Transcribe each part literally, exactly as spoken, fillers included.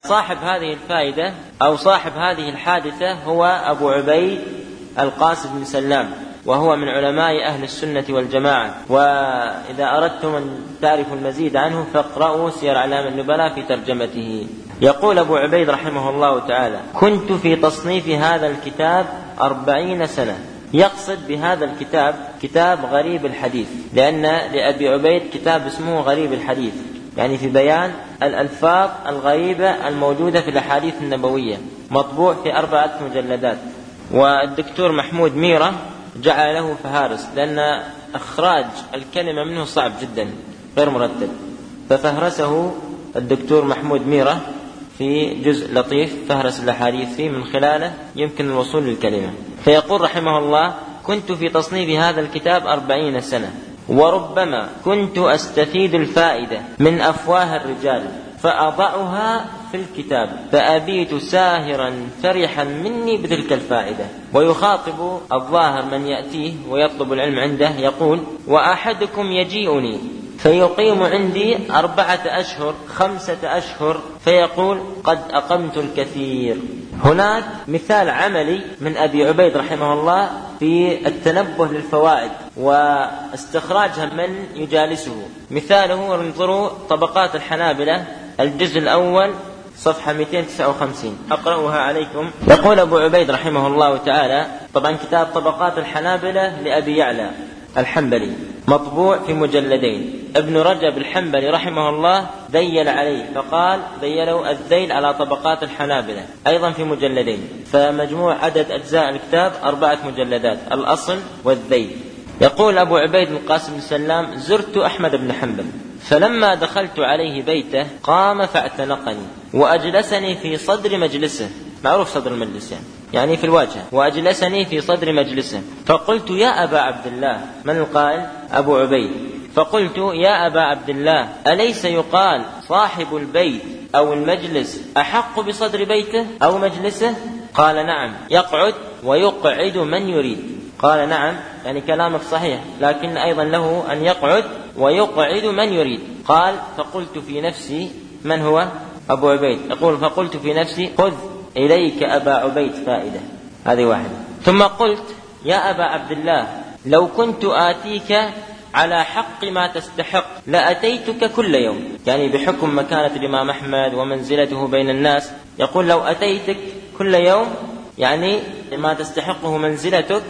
صاحب هذه الفائدة أو صاحب هذه الحادثة هو أبو عبيد القاسم بن سلام، وهو من علماء أهل السنة والجماعة. وإذا أردتم أن تعرفوا المزيد عنه فاقرأوا سير أعلام النبلاء في ترجمته. يقول أبو عبيد رحمه الله تعالى: كنت في تصنيف هذا الكتاب أربعين سنة. يقصد بهذا الكتاب كتاب غريب الحديث، لأن لأبي عبيد كتاب اسمه غريب الحديث، يعني في بيان الألفاظ الغريبة الموجودة في الأحاديث النبوية، مطبوع في أربعة مجلدات. والدكتور محمود ميرة جعل له فهارس، لأن إخراج الكلمة منه صعب جدا غير مرتب، ففهرسه الدكتور محمود ميرة في جزء لطيف فهرس الأحاديث فيه، من خلاله يمكن الوصول للكلمة. فيقول رحمه الله: كنت في تصنيف هذا الكتاب أربعين سنة، وربما كنت أستفيد الفائدة من أفواه الرجال فأضعها في الكتاب، فأبيت ساهرا فرحا مني بتلك الفائدة. ويخاطب الظاهر من يأتيه ويطلب العلم عنده، يقول: وأحدكم يجيئني فيقيم عندي أربعة أشهر خمسة أشهر فيقول: قد أقمت الكثير. هناك مثال عملي من أبي عبيد رحمه الله في التنبه للفوائد واستخراجها من يجالسه. مثاله، انظروا طبقات الحنابلة الجزء الأول صفحة مئتين وتسعة وخمسين، أقرأها عليكم. يقول أبو عبيد رحمه الله تعالى، طبعا كتاب طبقات الحنابلة لأبي يعلى الحنبلي مطبوع في مجلدين. ابن رجب الحنبلي رحمه الله ذيل عليه فقال: ذيلوا الذيل على طبقات الحنابلة أيضا في مجلدين، فمجموع عدد أجزاء الكتاب أربعة مجلدات، الأصل والذيل. يقول أبو عبيد القاسم بن سلام: زرت أحمد بن حنبل، فلما دخلت عليه بيته قام فاعتنقني وأجلسني في صدر مجلسه، معروف صدر المجلس يعني يعني في الواجهة، وأجلسني في صدر مجلسه، فقلت: يا أبا عبد الله. من القائل؟ أبو عبيد. فقلت: يا أبا عبد الله، أليس يقال صاحب البيت أو المجلس أحق بصدر بيته أو مجلسه؟ قال: نعم، يقعد ويقعد من يريد. قال: نعم، يعني كلامك صحيح، لكن أيضا له أن يقعد ويقعد من يريد. قال: فقلت في نفسي، من هو؟ أبو عبيد. يقول: فقلت في نفسي: خذ إليك أبا عبيد فائدة. هذه واحدة. ثم قلت: يا أبا عبد الله، لو كنت آتيك على حق ما تستحق لأتيتك كل يوم، يعني بحكم مكانة الإمام أحمد ومنزلته بين الناس، يقول: لو أتيتك كل يوم يعني ما تستحقه منزلتك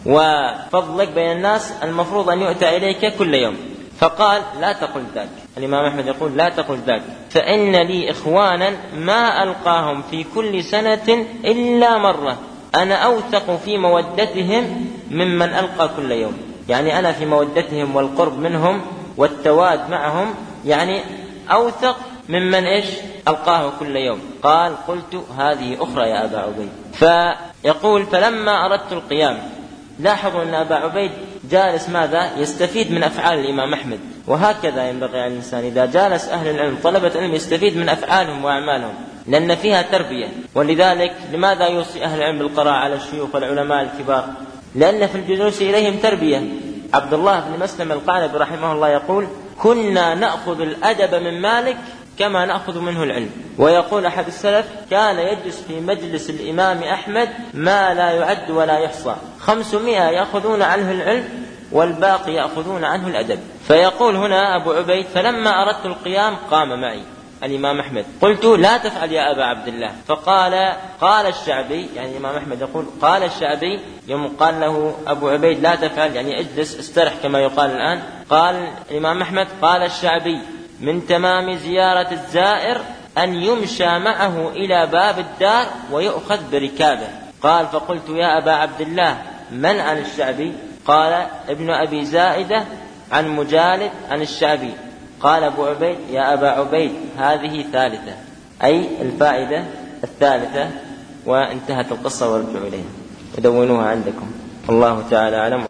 وفضلك بين الناس، المفروض أن يؤتى إليك كل يوم. فقال: لا تقل ذاك. الإمام أحمد يقول: لا تقل ذاك، فإن لي إخوانا ما ألقاهم في كل سنة إلا مرة، أنا أوثق في مودتهم ممن ألقى كل يوم. يعني أنا في مودتهم والقرب منهم والتواد معهم يعني أوثق ممن إيش ألقاه كل يوم. قال: قلت: هذه أخرى يا أبا عبيد. فيقول: فلما أردت القيام، لاحظوا أن أبا عبيد جالس ماذا؟ يستفيد من أفعال الإمام أحمد. وهكذا ينبغي على الإنسان إذا جالس أهل العلم طلبة العلم يستفيد من أفعالهم وأعمالهم، لأن فيها تربية. ولذلك لماذا يوصي أهل العلم بالقراءة على الشيوخ والعلماء الكبار؟ لأن في الجلوس إليهم تربية. عبد الله بن مسلم القعنبي رحمه الله يقول: كنا نأخذ الأدب من مالك كما نأخذ منه العلم. ويقول أحد السلف: كان يجلس في مجلس الإمام أحمد ما لا يعد ولا يحصى، خمسمائة يأخذون عنه العلم والباقي يأخذون عنه الأدب. فيقول هنا أبو عبيد: فلما أردت القيام قام معي الإمام أحمد، قلت: لا تفعل يا أبا عبد الله. فقال: قال الشعبي، يعني الإمام أحمد يقول: قال الشعبي، يوم قال له أبو عبيد لا تفعل يعني اجلس استرح كما يقال الآن، قال الإمام أحمد: قال الشعبي: من تمام زيارة الزائر أن يمشى معه إلى باب الدار ويؤخذ بركابه. قال: فقلت: يا أبا عبد الله، من عن الشعبي؟ قال: ابن أبي زائدة عن مجالد عن الشعبي. قال أبو عبيد: يا أبا عبيد، هذه ثالثة، أي الفائدة الثالثة. وانتهت القصة وارجعوا إليها ودونوها عندكم. الله تعالى أعلم.